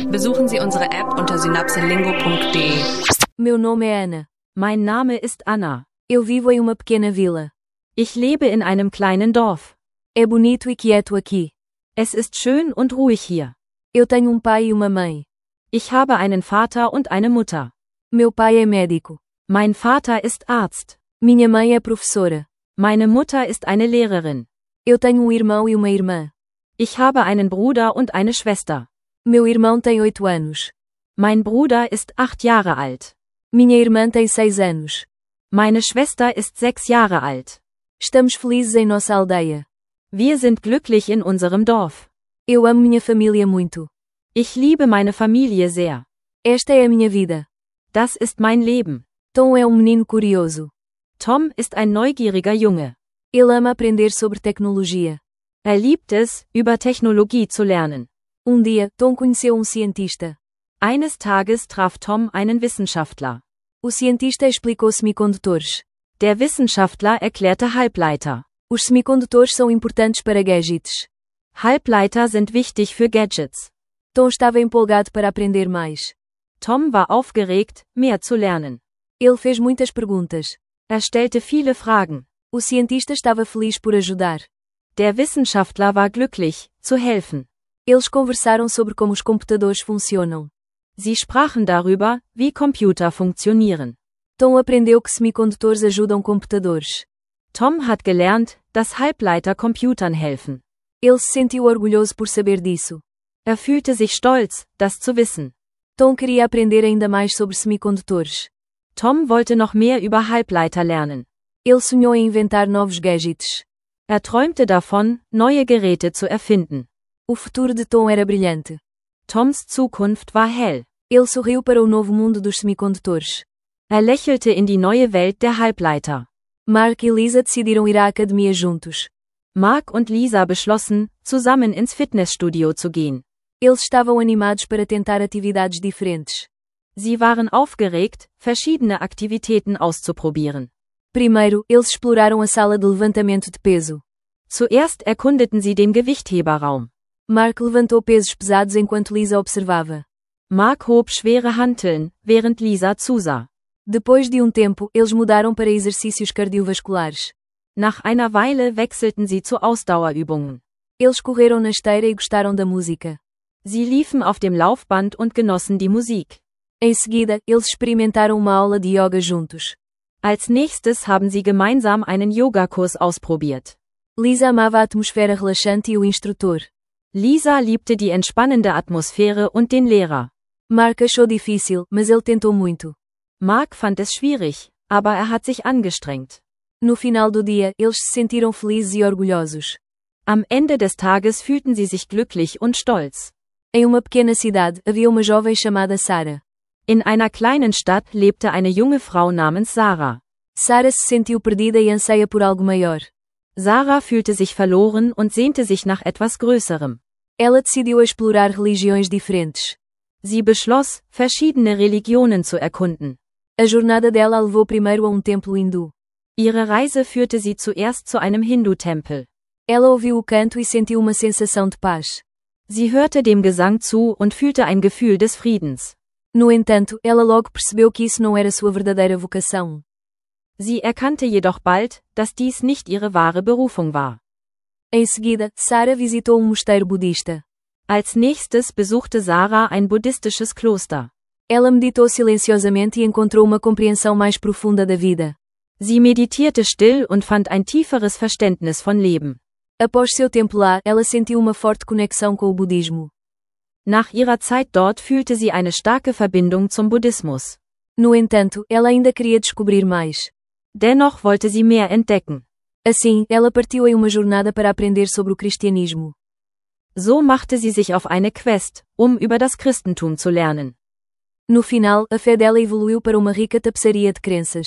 Besuchen Sie unsere App unter synapselingo.de. Meu nome é Ana. Mein Name ist Anna. Eu vivo em uma pequena vila. Ich lebe in einem kleinen Dorf. É bonito e quieto aqui. Es ist schön und ruhig hier. Eu tenho pai e uma mãe. Ich habe einen Vater und eine Mutter. Meu pai é médico. Mein Vater ist Arzt. Minha mãe é professora. Meine Mutter ist eine Lehrerin. Eu tenho irmão e uma irmã. Ich habe einen Bruder und eine Schwester. Meu irmão tem 8 anos. Mein Bruder ist 8 Jahre alt. Minha irmã tem 6 anos. Meine Schwester ist 6 Jahre alt. Estamos felizes em nossa aldeia. Wir sind glücklich in unserem Dorf. Eu amo minha família muito. Ich liebe meine Familie sehr. Esta é a minha vida. Das ist mein Leben. Tom é menino curioso. Tom ist ein neugieriger Junge. Ele ama aprender sobre tecnologia. Liebt es, über Technologie zu lernen. Dia, Tom conheceu cientista. Eines Tages traf Tom einen Wissenschaftler. O cientista explicou semicondutores. Der Wissenschaftler erklärte Halbleiter. Os semicondutores são importantes para gadgets. Halbleiter sind wichtig für Gadgets. Tom estava empolgado para aprender mais. Tom war aufgeregt, mehr zu lernen. Ele fez muitas perguntas. Stellte viele Fragen. O cientista estava feliz por ajudar. Der Wissenschaftler war glücklich, zu helfen. Eles conversaram sobre como os computadores funcionam. Sie sprachen darüber, wie Computer funktionieren. Tom aprendeu que semicondutores ajudam computadores. Tom hat gelernt, dass Halbleiter Computern helfen. Ele se sentiu orgulhoso por saber disso. Fühlte sich stolz, das zu wissen. Tom queria aprender ainda mais sobre semicondutores. Tom wollte noch mehr über Halbleiter lernen. Ele sonhou em inventar novos gadgets. Träumte davon, neue Geräte zu erfinden. O futuro de Tom era brilhante. Toms Zukunft war hell. Ele sorriu para o novo mundo dos semicondutores. Lächelte in die neue Welt der Halbleiter. Mark e Lisa decidiram ir à academia juntos. Mark und Lisa beschlossen, zusammen ins Fitnessstudio zu gehen. Eles estavam animados para tentar atividades diferentes. Sie waren aufgeregt, verschiedene Aktivitäten auszuprobieren. Primeiro, eles exploraram a sala de levantamento de peso. Zuerst erkundeten sie den Gewichtheberraum. Mark levantou pesos pesados enquanto Lisa observava. Mark hob schwere Hanteln, während Lisa zusah. Depois de tempo, eles mudaram para exercícios cardiovasculares. Nach einer Weile wechselten sie zu Ausdauerübungen. Eles correram na esteira e gostaram da música. Sie liefen auf dem Laufband und genossen die Musik. Em seguida, eles experimentaram uma aula de yoga juntos. Als nächstes haben sie gemeinsam einen Yogakurs ausprobiert. Lisa amava a atmosfera relaxante e o instrutor. Lisa liebte die entspannende Atmosphäre und den Lehrer. Mark achou difícil, mas ele tentou muito. Mark fand es schwierig, aber hat sich angestrengt. No final do dia, eles se sentiram felizes e orgulhosos. Am Ende des Tages fühlten sie sich glücklich und stolz. Em uma pequena cidade, havia uma jovem chamada Sarah. In einer kleinen Stadt lebte eine junge Frau namens Sarah. Sarah se sentiu perdida e anseia por algo maior. Sarah fühlte sich verloren und sehnte sich nach etwas Größerem. Ela decidiu explorar religiões diferentes. Sie beschloss, verschiedene Religionen zu erkunden. A jornada dela a levou primeiro a templo hindu. Ihre Reise führte sie zuerst zu einem Hindu-Tempel. Ela ouviu o canto e sentiu uma sensação de paz. Sie hörte dem Gesang zu und fühlte ein Gefühl des Friedens. No entanto, ela logo percebeu que isso não era sua verdadeira vocação. Sie erkannte jedoch bald, dass dies nicht ihre wahre Berufung war. Em seguida, Sarah visitou mosteiro budista. Als nächstes besuchte Sarah ein buddhistisches Kloster. Ela meditou silenciosamente e encontrou uma compreensão mais profunda da vida. Sie meditierte still und fand ein tieferes Verständnis von Leben. Após seu tempo lá, ela sentiu uma forte conexão com o budismo. Nach ihrer Zeit dort fühlte sie eine starke Verbindung zum Buddhismus. No entanto, ela ainda queria descobrir mais. Dennoch wollte sie mehr entdecken. Assim, ela partiu em uma jornada para aprender sobre o cristianismo. So machte sie sich auf eine Quest, über das Christentum zu lernen. No final, a fé dela evoluiu para uma rica tapeçaria de crenças.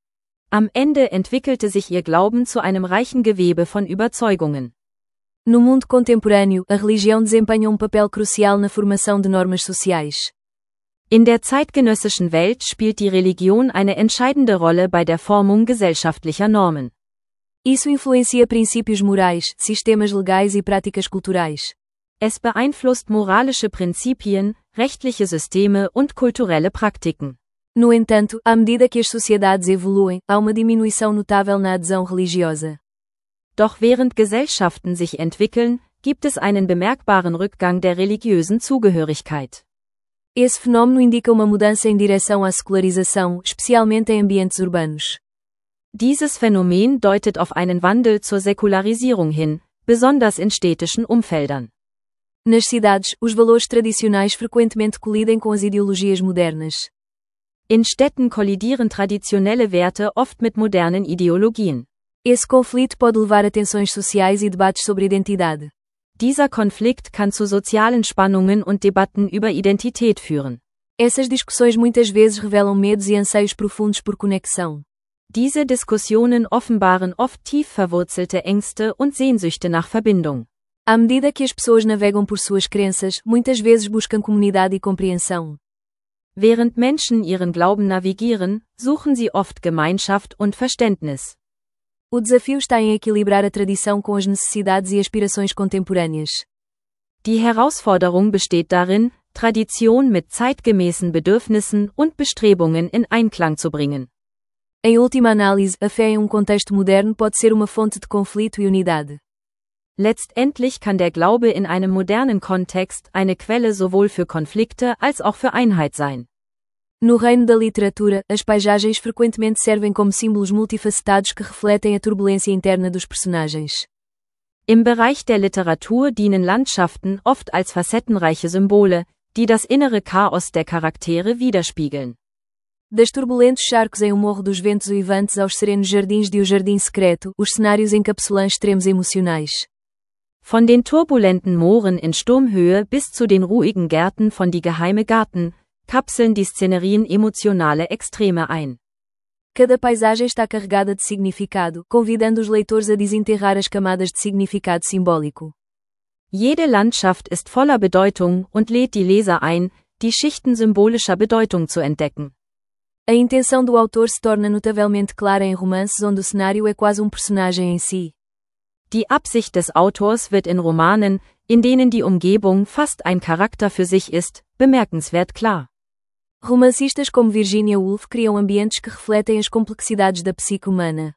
Am Ende entwickelte sich ihr Glauben zu einem reichen Gewebe von Überzeugungen. No mundo contemporâneo, a religião desempenha papel crucial na formação de normas sociais. In der zeitgenössischen Welt spielt die Religion eine entscheidende Rolle bei der Formung gesellschaftlicher Normen. Isso influencia princípios morais, sistemas legais e práticas culturais. Es beeinflusst moralische Prinzipien, rechtliche Systeme und kulturelle Praktiken. No entanto, à medida que as sociedades evoluem, há uma diminuição notável na adesão religiosa. Doch während Gesellschaften sich entwickeln, gibt es einen bemerkbaren Rückgang der religiösen Zugehörigkeit. Esse fenômeno indica uma mudança em direção à secularização, especialmente em ambientes urbanos. Dieses Phänomen deutet auf einen Wandel zur Säkularisierung hin, besonders in städtischen Umfeldern. Nas cidades, os valores tradicionais frequentemente colidem com as ideologias modernas. In Städten kollidieren traditionelle Werte oft mit modernen Ideologien. Esse conflito pode levar a tensões sociais e debates sobre identidade. Dieser Konflikt kann zu sozialen Spannungen und Debatten über Identität führen. Essas discussões muitas vezes revelam medos e anseios profundos por conexão. Diese Diskussionen offenbaren oft tief verwurzelte Ängste und Sehnsüchte nach Verbindung. À medida que as pessoas navegam por suas crenças, muitas vezes buscam comunidade e compreensão. Während Menschen ihren Glauben navigieren, suchen sie oft Gemeinschaft und Verständnis. O desafio está em equilibrar a tradição com as necessidades e aspirações contemporâneas. Die Herausforderung besteht darin, Tradition mit zeitgemäßen Bedürfnissen und Bestrebungen in Einklang zu bringen. Em última análise, a fé em contexto moderno pode ser uma fonte de conflito e unidade. Letztendlich kann der Glaube in einem modernen Kontext eine Quelle sowohl für Konflikte als auch für Einheit sein. No reino da literatura, as paisagens frequentemente servem como símbolos multifacetados que refletem a turbulência interna dos personagens. Im Bereich der Literatur dienen Landschaften oft als facettenreiche Symbole, die das innere Chaos der Charaktere widerspiegeln. Das turbulentos charcos em O Morro dos Ventos Uivantes aos serenos jardins de O Jardim Secreto, os cenários encapsulam extremos emocionais. Von den turbulenten Mooren in Sturmhöhe bis zu den ruhigen Gärten von Die geheime Garten, kapseln die Szenerien emotionale Extreme ein. Cada paisagem está carregada de significado, convidando os leitores a desenterrar as camadas de significado simbólico. Jede Landschaft ist voller Bedeutung und lädt die Leser ein, die Schichten symbolischer Bedeutung zu entdecken. A intenção do autor se torna notavelmente clara em romances onde o cenário é quase personagem em si. Die Absicht des Autors wird in Romanen, in denen die Umgebung fast ein Charakter für sich ist, bemerkenswert klar. Romancistas como Virginia Woolf criam ambientes que refletem as complexidades da psique humana.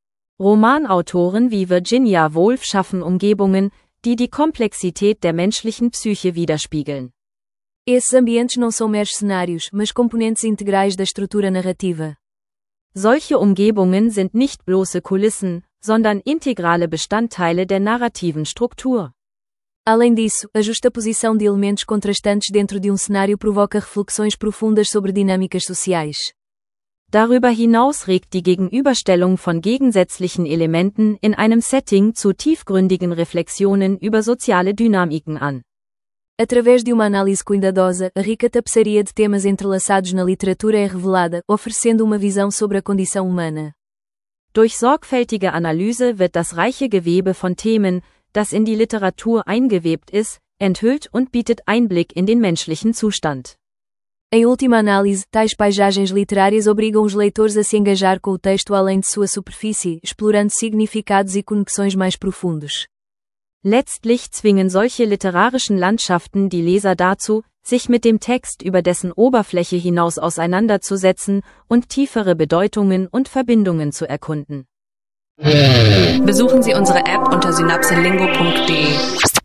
Romanautoren wie Virginia Woolf schaffen Umgebungen, die die Komplexität der menschlichen Psyche widerspiegeln. Esses ambientes não são meros cenários, mas componentes integrais da estrutura narrativa. Solche Umgebungen sind nicht bloße Kulissen, sondern integrale Bestandteile der narrativen Struktur. Além disso, a justaposição de elementos contrastantes dentro de cenário provoca reflexões profundas sobre dinâmicas sociais. Darüber hinaus regt die Gegenüberstellung von gegensätzlichen Elementen in einem Setting zu tiefgründigen Reflexionen über soziale Dynamiken an. Através de uma análise cuidadosa, a rica tapeçaria de temas entrelaçados na literatura é revelada, oferecendo uma visão sobre a condição humana. Durch sorgfältige Analyse wird das reiche Gewebe von Themen, das in die Literatur eingewebt ist, enthüllt und bietet Einblick in den menschlichen Zustand. Em última análise, tais paisagens literárias obrigam os leitores a se engajar com o texto além de sua superfície, explorando significados e conexões mais profundos. Letztlich zwingen solche literarischen Landschaften die Leser dazu, sich mit dem Text über dessen Oberfläche hinaus auseinanderzusetzen und tiefere Bedeutungen und Verbindungen zu erkunden. Besuchen Sie unsere App unter synapselingo.de.